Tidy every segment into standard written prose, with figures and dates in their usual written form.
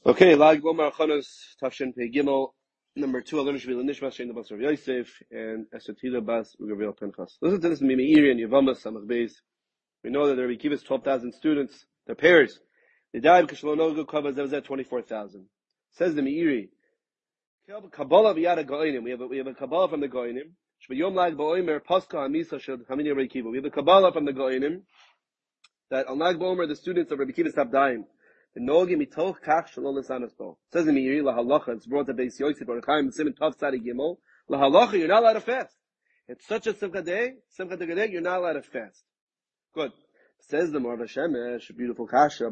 Okay, Lag Gomar Chanos Tafshin Pei Gimel number 2. Alim Shvil Nishmas Shein the Bas Rav Yosef and Esatila Bas Ugavril Pinchas. Listen to this Mimi and Yavamas Samach Beis. We know that there are Kiva's 12,000 students. Their pairs. They died because Shlonogu Kavaz Zevzet 24,000. Says the Meiri. Kabbalah V'yada Goinim. We have a Kabbalah from the Goinim. Shvayom Lag Ba'omer Pascha Hamisa Shad Hamini Rabbi Kiva. We have a Kabbalah from the Goinim that on Lag Ba'omer the students of Rabbi Kiva stopped dying. Says in Meiri, lahalacha, it's brought to Beis Yosef, or Chaim, Simon, Tov, Tzadi, Gimel. Lahalacha, you're not allowed to fast. It's such a Simcha day, you're not allowed to fast. Good. Says the Morva Shemesh, beautiful kasha,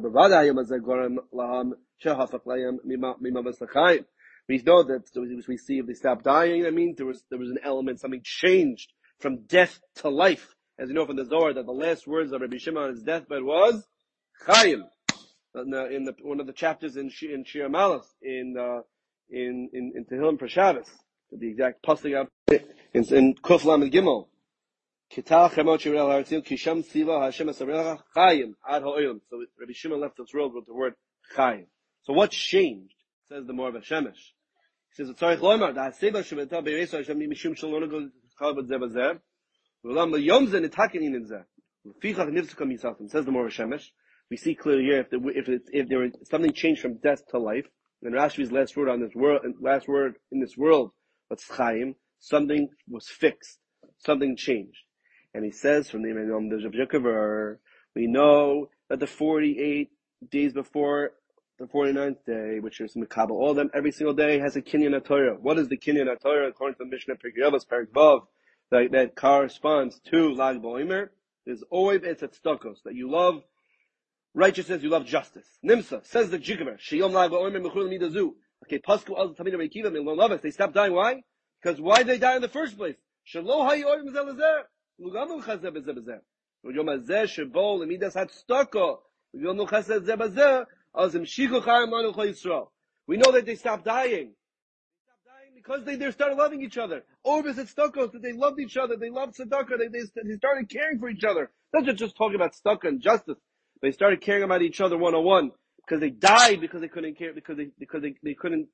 we know that, we see if they stop dying, that means there was an element, something changed from death to life. As you know from the Zohar, that the last words of Rabbi Shimon on his deathbed was, Chaim. In one of the chapters in Shir Malas in Tehillim for Shabbos, the exact pasuk out in Kuf Lamed Gimel. Kitah Chemot Shirel Haratzil Kisham Siva Hashem Asarel Chayim Ad Ha'olam. So Rabbi Shimon left this world with the word Chayim. So what changed? Says the Morva Shemesh. He says Tzarich Loimar Da Seba Shemeta Bereisa Hashem Mishum Shalom Go Chalbad Zebazer. V'lam Yom Zen Etakin In Zeh. V'fichach Nivtzukam Yisachim. Says the Morva Shemesh. We see clearly here if there was something changed from death to life, and Rashi's last word in this world was Chaim, something was fixed, something changed. And he says from the Yom Yikavar, we know that the 48 days before the 49th day, which is Mekabel, all of them every single day has a Kinyan HaTorah. What is the Kinyan HaTorah according to the Mishnah Pirkei Avos Perek Vav that corresponds to Lag BaOmer? Is Oiv Etz Tzedakos, that you love righteousness, you love justice. Nimsa says the Jikaver. Sheyom Lag BaOmer Mechul Midazu. Okay, Pasku Az Tamid Rabbi Kiva Milonovas. They stopped dying. Why? Because why did they die in the first place? Shelo Hayi Oiv Mizelazer. Lugamu Chazeh Bezebezer. Yom Hazeh Shebo Lemidas Hatzdaka. Lugamu Chazeh Zebezer. Azim Shichu Chaim Manu Chol Yisrael. We know that they stopped dying. Because they started loving each other. Orbis and Stuckos, that they loved each other, they loved tzedakah, they started caring for each other. Not just talking about tzedakah and justice. They started caring about each other one-on-one. Because they died because they couldn't care, because they couldn't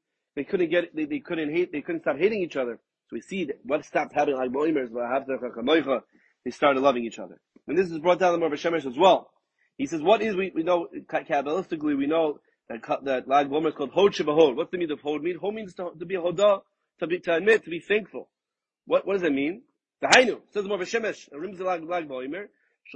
stop hating each other. So we see that what stopped happening like Boimers, they started loving each other. And this is brought down in the Morva Shemesh as well. He says, what is, we know, Kabbalistically, we know that Lag BaOmer is called Hod Shebahod. What's the meaning of Hod? Hod means to be a Hodah, to admit, to be thankful. What does it mean? The Hainu says the Morva Shemesh, Lag BaOmer.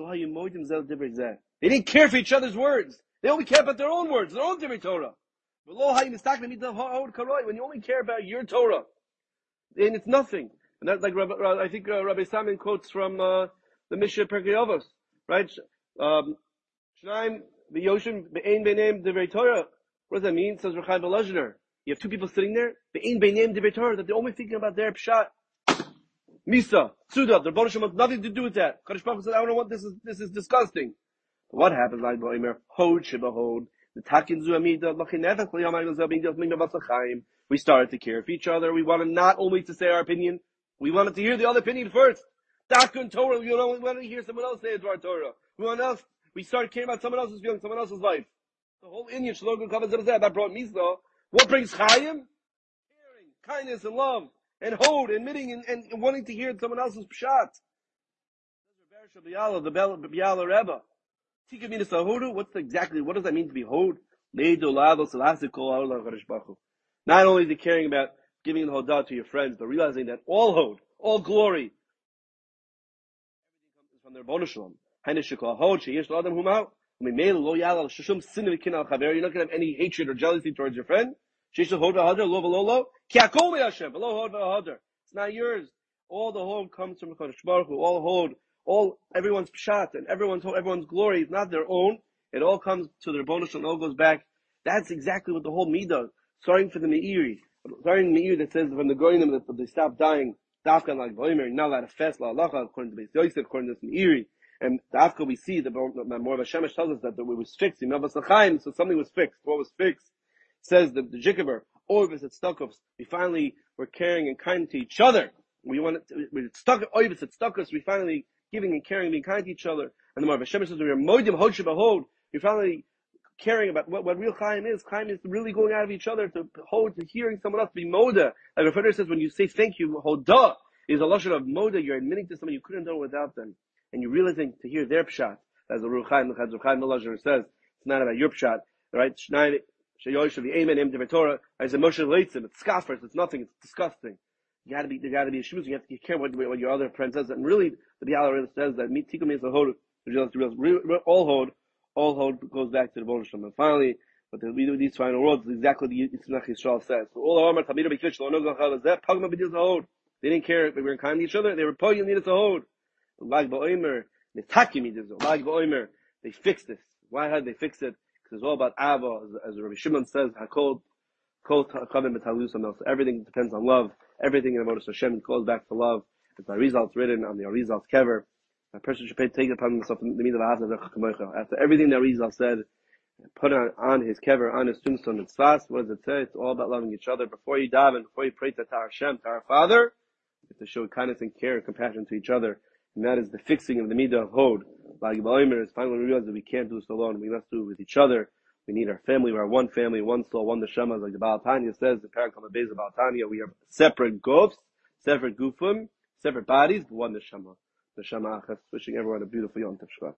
They didn't care for each other's words. They only care about their own words, their own Divrei Torah. When you only care about your Torah, and it's nothing. And that's like I think Rabbi Simon quotes from the Mishnah Pirkei Avos, right? Shnaim v'Yoshim be'ein b'neim Divrei Torah. What does that mean? Says Rechai Belazner. You have two people sitting there, be'ein b'neim Divrei Torah, that they're only thinking about their pshat. Misa, Tzuda, the Rebbeinu Shalom has nothing to do with that. Kadosh Baruch Hu said, I don't know what this is disgusting. What happens, like Boimer? Hod Shebahod. The Takin Zuamida, we started to care for each other. We wanted not only to say our opinion, we wanted to hear the other opinion first. Takun Torah, we wanted to hear someone else say it to our Torah. We started caring about someone else's feelings, someone else's life. The whole Indian Shlogun Kavazah that brought Misa. What brings Chaim? Caring, kindness, and love. And Hod, admitting and wanting to hear someone else's pshat. The Biala Rebbe. What does that mean to be Hod? Not only is it caring about giving the Hodah to your friends, but realizing that all Hod, all glory, everything comes from their Rebbeinu Shalom. You're not going to have any hatred or jealousy towards your friend. It's not yours. All the Hod comes from Kadosh Baruch Hu. All Hod, everyone's pshat and everyone's glory is not their own. It all comes to the Rebbeinu Shalom. It all goes back. That's exactly what the whole midah. Starting from the Meiri that says from the Goyim that they stop dying. Dafka like Boimer, not allowed to fast la halacha according to Beis Yosef, according to this Meiri. And Dafka we see the Morva Shemesh tells us that it was fixed. So something was fixed. What was fixed? Says the Jikaver, Oivis at Stukovs. We finally were caring and kind to each other. We're stuck at Oivis at Stukovs. We finally giving and caring, being kind to each other. And the Morva Shemesh says we are moedim Hod Shebahod. We finally caring about what real Chaim is. Chaim is really going out of each other to hold, to hearing someone else, to be moda. Like Rav Feder says, when you say thank you, hoda is a lashon of moda. You're admitting to someone you couldn't have done without them, and you're realizing to hear their pshat. As the Ruch Chaim Melazher says, it's not about your pshat, right? Shayosh of the Amen, Em Torah. As a Moshe Leitzim, it's scoffers. It's nothing. It's disgusting. There got to be a shmuz. You have to care what your other friend says. And really, the Biala says that tikum is a hod. All hold goes back to the Bonus Shem. And finally, what we do with these final words is exactly the Yitzchak Yisrael says. So all the Amar Tamir B'Kish Lo Nogach Halazeh Pagma B'Dil Zahod. They didn't care if we were kind to each other. They were pogging the Zahod. Lag Ba'omer Netakim Yidizo. Lag Ba'omer. They fixed this. Why had they fixed it? Because it's all about Ava, as Rabbi Shimon says. Hakol Kol Kavim B'Talusam. So everything depends on love. Everything in the Avodas Hashem calls back to love. It's by results written on the Arizal's kever. A person should take it upon himself in the middle of after everything that Arizal said, put on his kever, on his tombstone. It's fast. What does it say? It's all about loving each other. Before you daven, before you pray to our Hashem, to our Father, you have to show kindness and care and compassion to each other. And that is the fixing of the midah of Hod. Like Ba'omer is finally realized that we can't do this alone. We must do it with each other. We need our family. We are one family, one soul, one neshama. Like the Baal Tanya says, the Parakam Beis of Baal Tanya, we are separate gofs, separate gufim, separate bodies, but one neshama. Neshama Achas. Wishing everyone a beautiful Yom Tov Shvat.